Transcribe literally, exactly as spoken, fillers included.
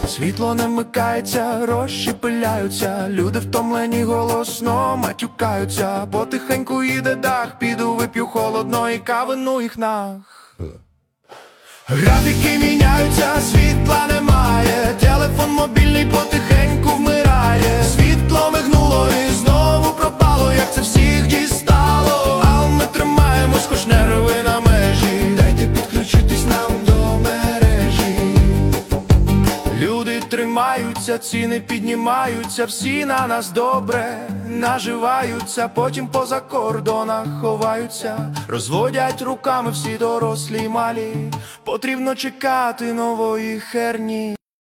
Світло не вмикається, гроші пиляються, люди втомлені голосно матюкаються. Потихеньку їде дах, піду вип'ю холодної кави, ну їх нах. Графіки міняються, світла немає, телефон мобільний потихеньку вмирає. Світло мигнуло і знову пропало, як це всіх дістало. А ми тримаємось, хоч нерви на межі, дайте підключитись нам до мережі. Люди тримаються, ціни піднімаються, всі на нас добре наживаються, потім поза кордонах ховаються, розводять руками всі дорослі й малі. Потрібно чекати нової херні.